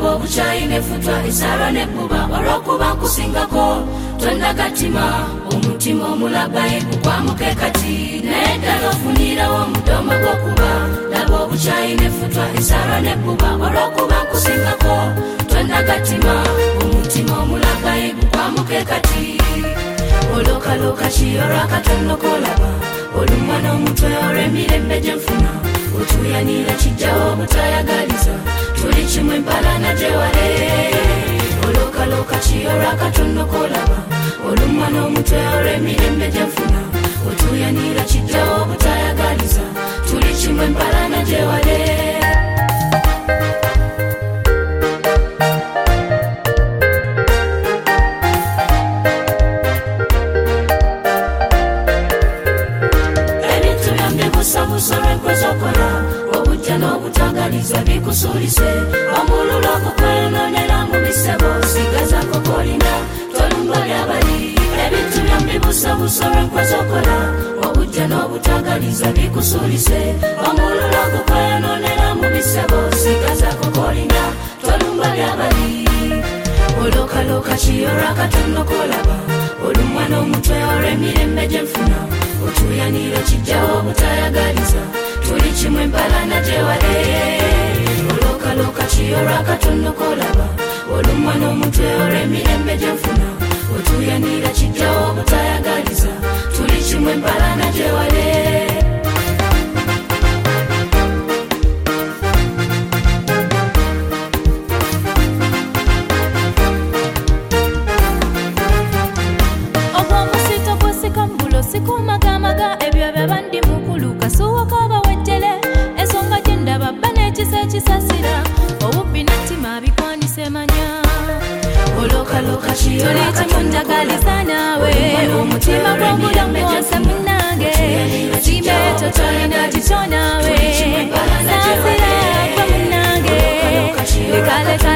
labo bukyayine futwa esara ne buba olw'okuba nkusingako tonnagatima omutima omulabaye gukwamuke kati naye ddala ofunirawo omudomo gw'okuba labo bukyayine futwa esara ne buba olw'okuba nkusingako tonnagatima omutima omulabaye gukwamuke kati olokaloka kiyolwa katono kolaba olumwa n'omutwe olw'emirembe gye nfuna otuyanira kijjawo obutayagaliza tuli kimwe mpalana gye wale olokaloka kiyolwa katono kolaba olumwa n'omutwe olw'emirembe gye nfuna otuyanira kijjawo obutayagaliza tuli kimwe mpalana gye wale busolwe kwezokola obujja n'obutangaliza bikusuulise omulula okukweyononera mu bisebo sigazako kolina tolumba lyabali ebintu byombi busolwe kwezokola obujja n'obutangaliza bikusuulise omulula okukweyononera mu bisebo sigazako kolina tolumba lyabali olokaloka kiyolwa katono kolaba olumwa n'omutwe olw'emirembe gye nfuna otuyanira kijjawo obutayagaliza tuli kimwe mpalana gye wale olokaloka kiyolwa katono kolaba olumwa n'omutwe olw'emirembe gye nfuna otuyanira kijjawo obutayagaliza tuli kimwe mpalana gye wale sikumagamaga ebyo byabandi mukulu kasuwako abawejjere ensonga gye ndaba bba n'ekisa ekisasira obubbi n'ettima bikwanise manya olokaloka tuli kimu njagaliza naawe omutima gw'obulamu wonse munnange simba ekyo tolina kikyo naawe sansira gwe munnange lekaleka